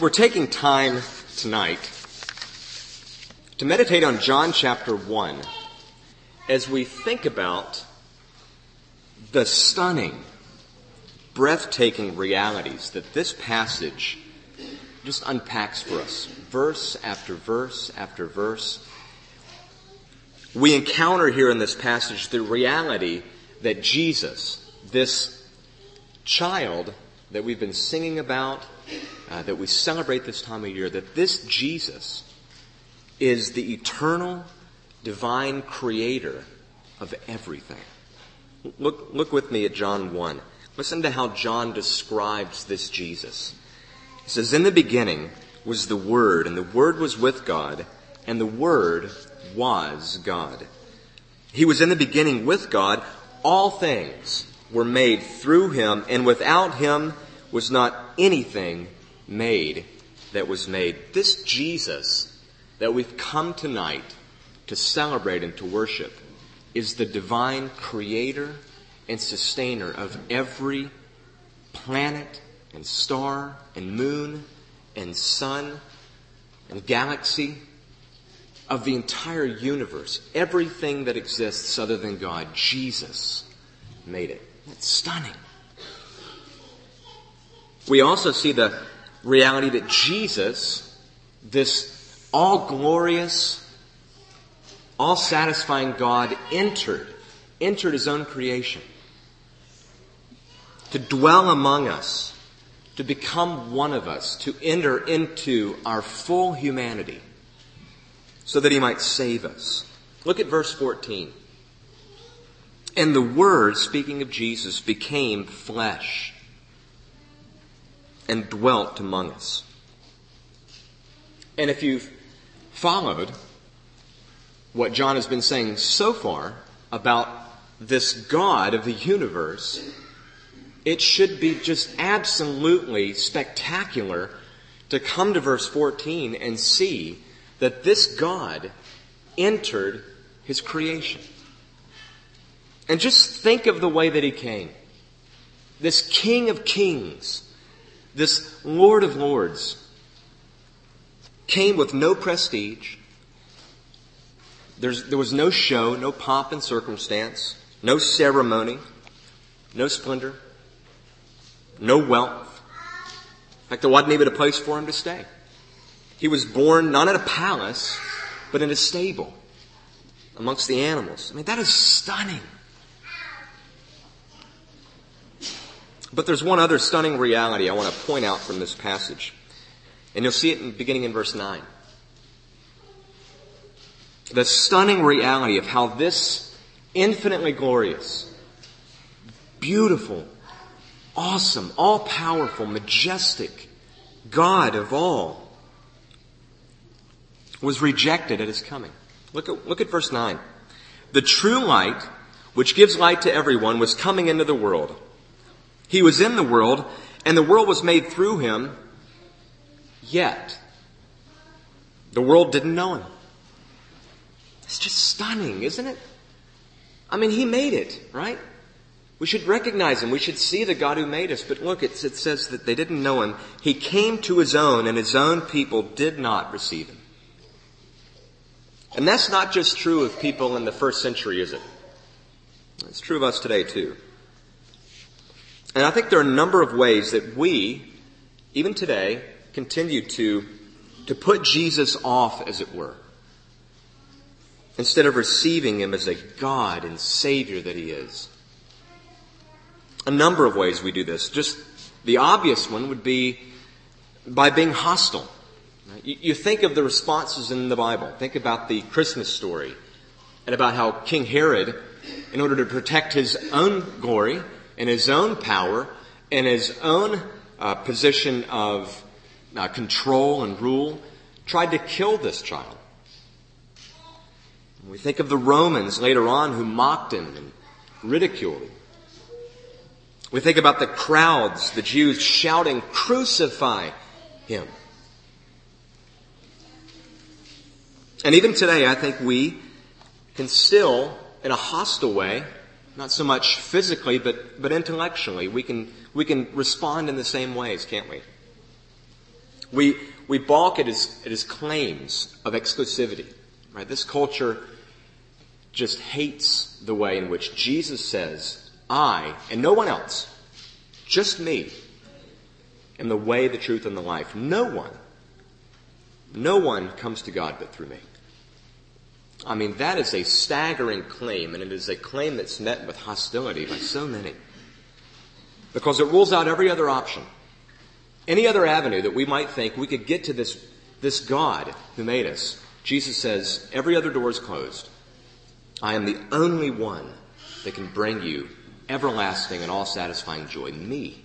We're taking time tonight to meditate on John chapter 1 as we think about the stunning, breathtaking realities that this passage just unpacks for us, verse after verse after verse. We encounter here in this passage the reality that Jesus, this child that we've been singing about, that we celebrate this time of year, that this Jesus is the eternal, divine creator of everything. Look with me at John 1. Listen to how John describes this Jesus. He says, "In the beginning was the Word, and the Word was with God, and the Word was God. He was in the beginning with God. All things were made through Him, and without Him was not anything made that was made." This Jesus that we've come tonight to celebrate and to worship is the divine creator and sustainer of every planet and star and moon and sun and galaxy of the entire universe. Everything that exists other than God, Jesus made it. That's stunning. We also see the reality that Jesus, this all-glorious, all-satisfying God, entered His own creation to dwell among us, to become one of us, to enter into our full humanity so that He might save us. Look at verse 14. "And the Word," speaking of Jesus, "became flesh and dwelt among us." And if you've followed what John has been saying so far about this God of the universe, it should be just absolutely spectacular to come to verse 14 and see that this God entered His creation. And just think of the way that He came. This King of Kings, this Lord of Lords, came with no prestige. There was no show, no pomp and circumstance, no ceremony, no splendor, no wealth. In fact, there wasn't even a place for Him to stay. He was born not in a palace, but in a stable amongst the animals. I mean, that is stunning. But there's one other stunning reality I want to point out from this passage. And you'll see it beginning in verse 9. The stunning reality of how this infinitely glorious, beautiful, awesome, all-powerful, majestic God of all was rejected at His coming. Look at verse 9. "The true light, which gives light to everyone, was coming into the world. He was in the world, and the world was made through Him, yet the world didn't know Him." It's just stunning, isn't it? I mean, He made it, right? We should recognize Him. We should see the God who made us. But look, it says that they didn't know Him. He came to His own, and His own people did not receive Him. And that's not just true of people in the first century, is it? It's true of us today, too. And I think there are a number of ways that we, even today, continue to put Jesus off, as it were, instead of receiving Him as a God and Savior that He is. A number of ways we do this. Just the obvious one would be by being hostile. You think of the responses in the Bible. Think about the Christmas story and about how King Herod, in order to protect his own glory and his own power and his own position of control and rule, tried to kill this child. We think of the Romans later on who mocked Him and ridiculed Him. We think about the crowds, the Jews shouting, "Crucify Him." And even today, I think we can still, in a hostile way, not so much physically, but intellectually, we can respond in the same ways, can't we? We balk at his claims of exclusivity. Right? This culture just hates the way in which Jesus says, I and no one else, just me, am the way, the truth, and the life. No one comes to God but through me. I mean, that is a staggering claim, and it is a claim that's met with hostility by so many. Because it rules out every other option. Any other avenue that we might think we could get to this God who made us. Jesus says, every other door is closed. I am the only one that can bring you everlasting and all-satisfying joy, me.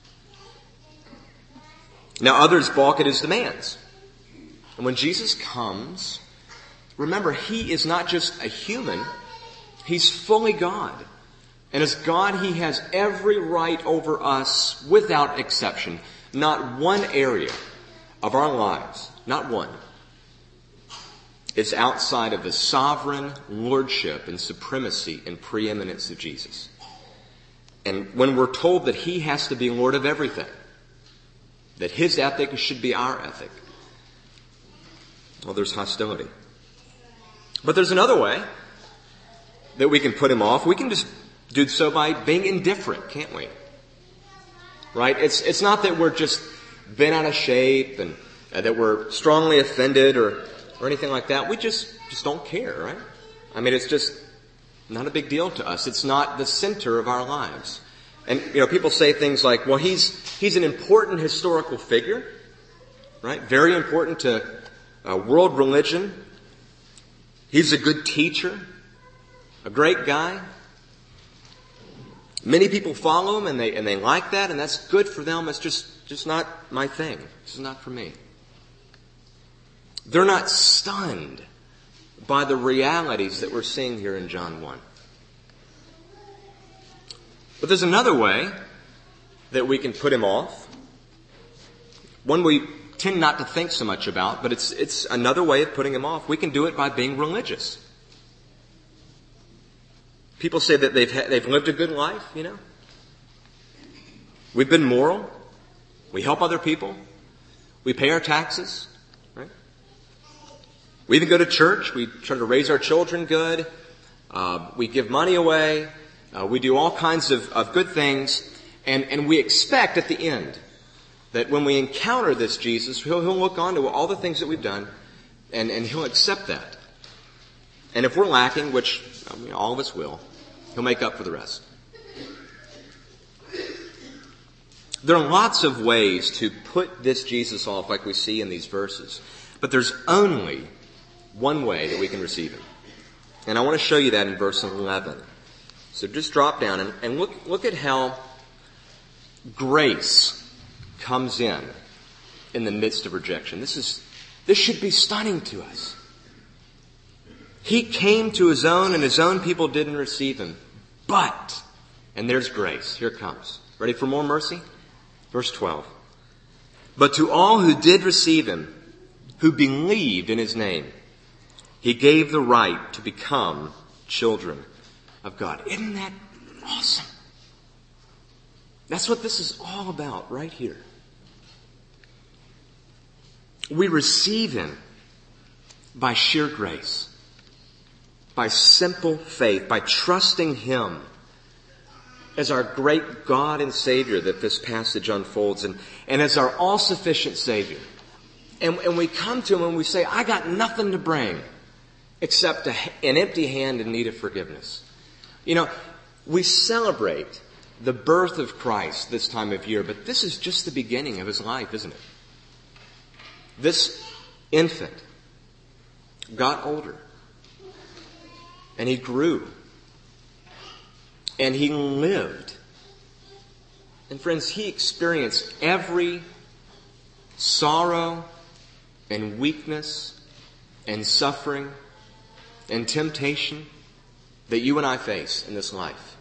Now others balk at his demands. And when Jesus comes, remember, he is not just a human, he's fully God. And as God, he has every right over us without exception. Not one area of our lives, not one, is outside of the sovereign lordship and supremacy and preeminence of Jesus. And when we're told that he has to be Lord of everything, that his ethic should be our ethic, well, there's hostility. But there's another way that we can put him off. We can just do so by being indifferent, can't we? Right? It's not that we're just bent out of shape and that we're strongly offended or anything like that. We just don't care, right? I mean, it's just not a big deal to us. It's not the center of our lives. And, people say things like, well, he's an important historical figure, right? Very important to world religion. He's a good teacher, a great guy. Many people follow him and they like that, and that's good for them. It's just not my thing. This is not for me. They're not stunned by the realities that we're seeing here in John 1. But there's another way that we can put him off. One we tend not to think so much about, but it's another way of putting him off. We can do it by being religious. People say that they've lived a good life, We've been moral. We help other people. We pay our taxes, right? We even go to church. We try to raise our children good. We give money away. We do all kinds of good things. And we expect at the end that when we encounter this Jesus, he'll look on to all the things that we've done and he'll accept that. And if we're lacking, which all of us will, he'll make up for the rest. There are lots of ways to put this Jesus off like we see in these verses. But there's only one way that we can receive him. And I want to show you that in verse 11. So just drop down and look at how grace comes in the midst of rejection. This should be stunning to us. He came to his own and his own people didn't receive him. But, and there's grace. Here it comes. Ready for more mercy? Verse 12. But to all who did receive him, who believed in his name, he gave the right to become children of God. Isn't that awesome? That's what this is all about right here. We receive him by sheer grace, by simple faith, by trusting him as our great God and Savior that this passage unfolds, and as our all-sufficient Savior. And we come to him and we say, I got nothing to bring except an empty hand in need of forgiveness. We celebrate the birth of Christ this time of year, but this is just the beginning of his life, isn't it? This infant got older, and he grew, and he lived. And friends, he experienced every sorrow and weakness and suffering and temptation that you and I face in this life.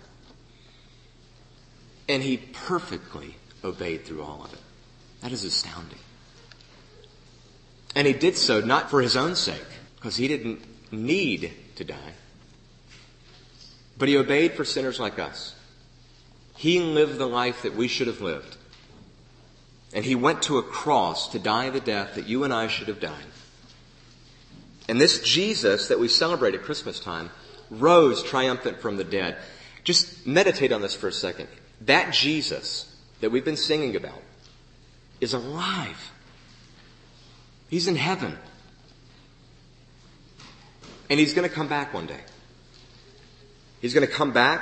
And he perfectly obeyed through all of it. That is astounding. And he did so not for his own sake, because he didn't need to die. But he obeyed for sinners like us. He lived the life that we should have lived. And he went to a cross to die the death that you and I should have died. And this Jesus that we celebrate at Christmas time rose triumphant from the dead. Just meditate on this for a second. That Jesus that we've been singing about is alive. He's in heaven. And he's going to come back one day. He's going to come back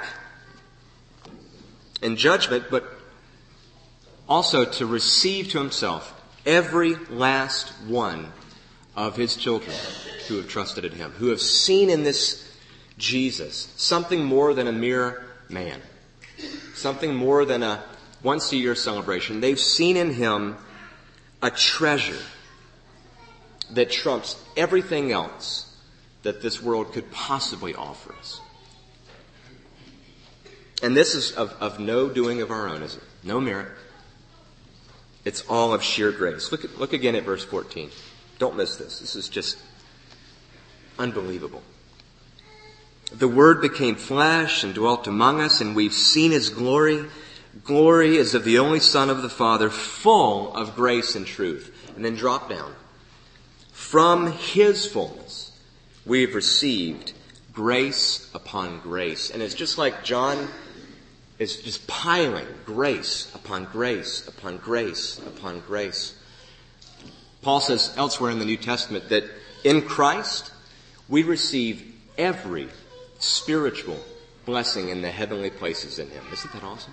in judgment, but also to receive to himself every last one of his children who have trusted in him, who have seen in this Jesus something more than a mere man, something more than a once-a-year celebration. They've seen in him a treasure that trumps everything else that this world could possibly offer us. And this is of no doing of our own, is it? No merit. It's all of sheer grace. Look again at verse 14. Don't miss this. This is just unbelievable. The Word became flesh and dwelt among us, and we've seen His glory. Glory is of the only Son of the Father, full of grace and truth. And then drop down. From His fullness, we have received grace upon grace. And it's just like John is just piling grace upon grace upon grace upon grace. Paul says elsewhere in the New Testament that in Christ we receive every spiritual blessing in the heavenly places in Him. Isn't that awesome?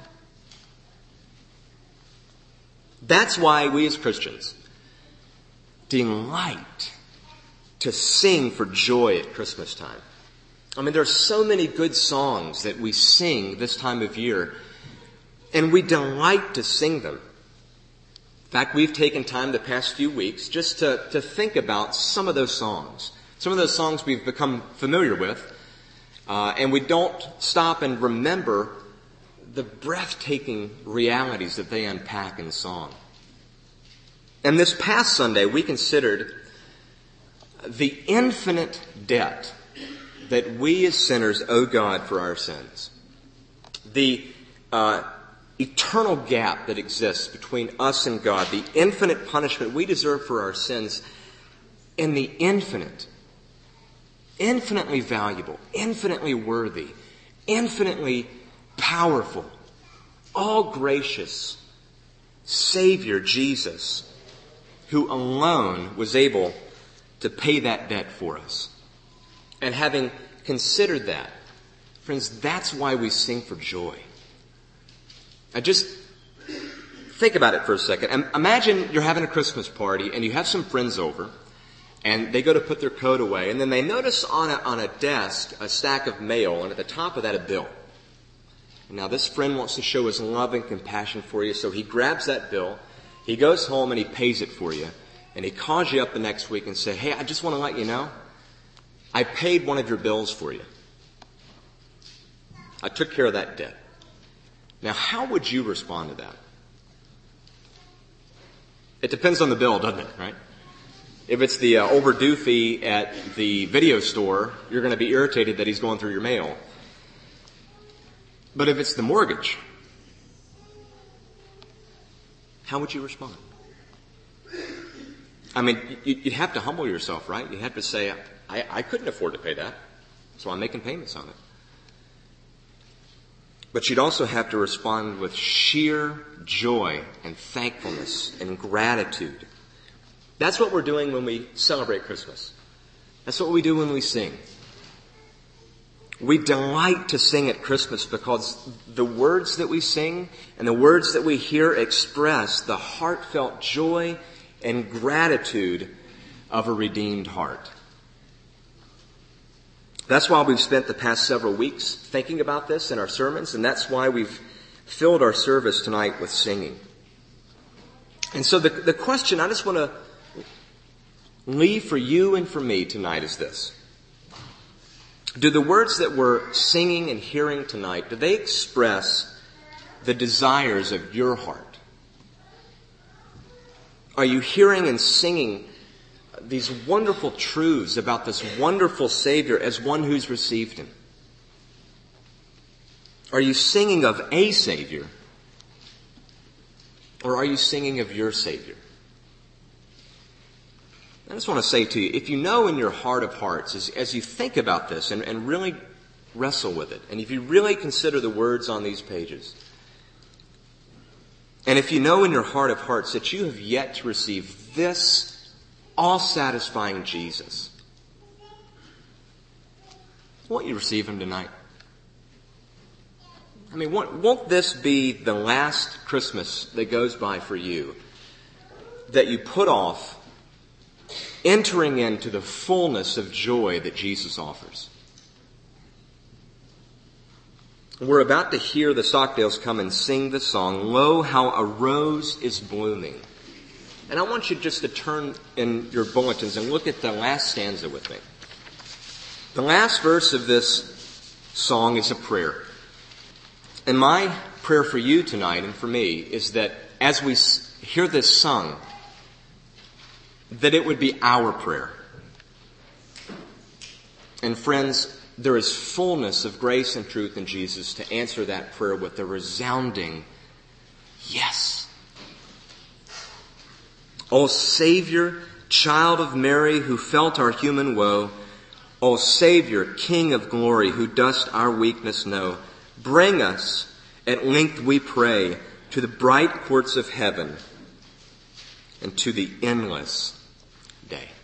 That's why we as Christians delight to sing for joy at Christmas time. I mean, there are so many good songs that we sing this time of year, and we delight to sing them. In fact, we've taken time the past few weeks just to think about some of those songs. Some of those songs we've become familiar with, and we don't stop and remember the breathtaking realities that they unpack in song. And this past Sunday, we considered the infinite debt that we as sinners owe God for our sins. The eternal gap that exists between us and God, the infinite punishment we deserve for our sins, and the infinitely valuable, infinitely worthy, infinitely powerful, all gracious Savior Jesus, who alone was able to pay that debt for us. And having considered that, friends, that's why we sing for joy. Now just think about it for a second. Imagine you're having a Christmas party and you have some friends over and they go to put their coat away and then they notice on a desk a stack of mail and at the top of that a bill. And now this friend wants to show his love and compassion for you, so he grabs that bill, he goes home and he pays it for you, and he calls you up the next week and say, "Hey, I just want to let you know, I paid one of your bills for you. I took care of that debt." Now, how would you respond to that? It depends on the bill, doesn't it, right? If it's the overdue fee at the video store, you're going to be irritated that he's going through your mail. But if it's the mortgage, how would you respond? I mean, you'd have to humble yourself, right? You'd have to say, I couldn't afford to pay that, so I'm making payments on it. But you'd also have to respond with sheer joy and thankfulness and gratitude. That's what we're doing when we celebrate Christmas. That's what we do when we sing. We delight to sing at Christmas because the words that we sing and the words that we hear express the heartfelt joy and gratitude of a redeemed heart. That's why we've spent the past several weeks thinking about this in our sermons, and that's why we've filled our service tonight with singing. And so the question I just want to leave for you and for me tonight is this. Do the words that we're singing and hearing tonight, do they express the desires of your heart? Are you hearing and singing these wonderful truths about this wonderful Savior as one who's received Him? Are you singing of a Savior? Or are you singing of your Savior? I just want to say to you, if you know in your heart of hearts, as you think about this and really wrestle with it, and if you really consider the words on these pages, and if you know in your heart of hearts that you have yet to receive this all-satisfying Jesus, won't you receive Him tonight? I mean, won't this be the last Christmas that goes by for you that you put off entering into the fullness of joy that Jesus offers? We're about to hear the Stockdales come and sing the song, "Lo, How a Rose is Blooming." And I want you just to turn in your bulletins and look at the last stanza with me. The last verse of this song is a prayer. And my prayer for you tonight and for me is that as we hear this sung, that it would be our prayer. And friends, there is fullness of grace and truth in Jesus to answer that prayer with a resounding yes. O Savior, Child of Mary, who felt our human woe, O Savior, King of glory, who dost our weakness know, bring us, at length we pray, to the bright courts of heaven and to the endless day.